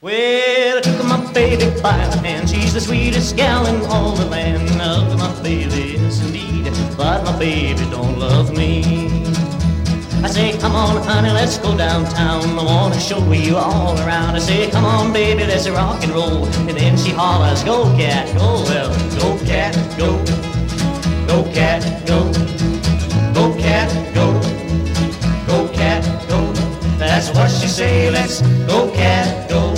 Well, I took my baby by the hand. She's the sweetest gal in all the land. I love my baby, yes indeed, but my baby don't love me. I say, come on, honey, let's go downtown. I wanna show you all around. I say, come on, baby, let's rock and roll. And then she hollers, go cat, go, well, go cat, go, go cat, go, go cat, go, go cat, go. That's what she say, let's go cat, go.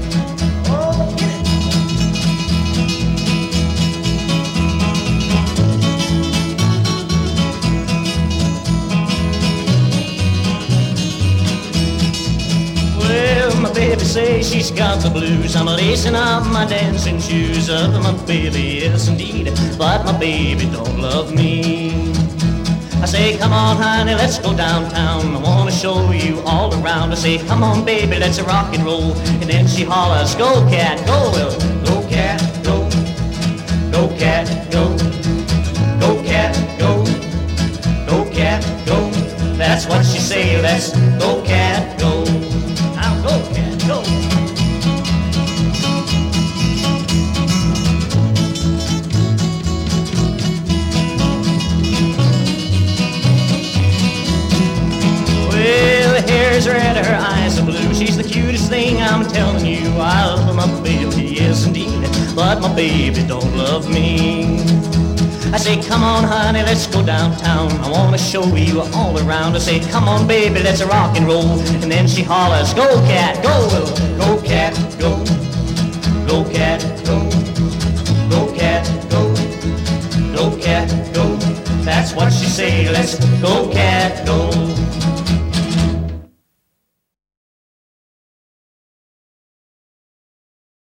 Baby say she's got the blues. I'm lacing up my dancing shoes. Of my baby, yes indeed, but my baby don't love me. I say, come on, honey, let's go downtown. I wanna show you all around. I say, come on, baby, let's rock and roll. And then she hollers, go cat, go, well, go cat, go, go cat, go, go cat, go, go cat, go. That's what she say, let's go cat, go. Now go cat, go. Well, her hair's red, her eyes are blue. She's the cutest thing, I'm telling you. I love my baby, yes indeed, but my baby don't love me. I say, come on, honey, let's go downtown. I wanna show you all around. I say, come on, baby, let's rock and roll. And then she hollers, go cat, go, go cat, go, go cat, go, go cat, go, go cat, go. That's what she say, let's go cat, go.